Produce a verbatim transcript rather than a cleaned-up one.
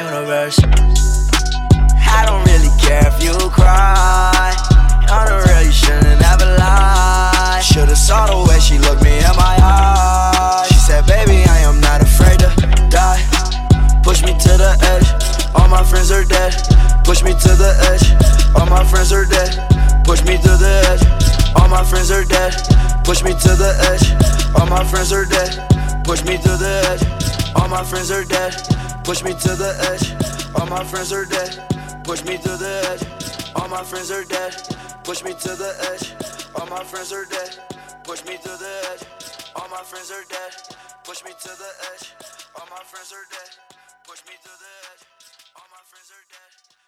universe. I don't really care if you cry. On the real, you shouldn't ever lie. Should've saw the way she looked me in my eyes. She said, baby, I am not afraid to die. Push me to the edge, all my friends are dead. Push me to the edge, all my friends are dead. Push me to the edge, all my friends are dead. Push me to the edge, all my friends are dead. Push me to the edge, all my friends are dead. Push me to the edge, all my friends are dead. Push me to the edge, all my friends are dead. Push me to the edge, all my friends are dead. Push me to the edge, all my friends are dead. Push me to the edge, all my friends are dead. Push me to the edge, all my friends are dead.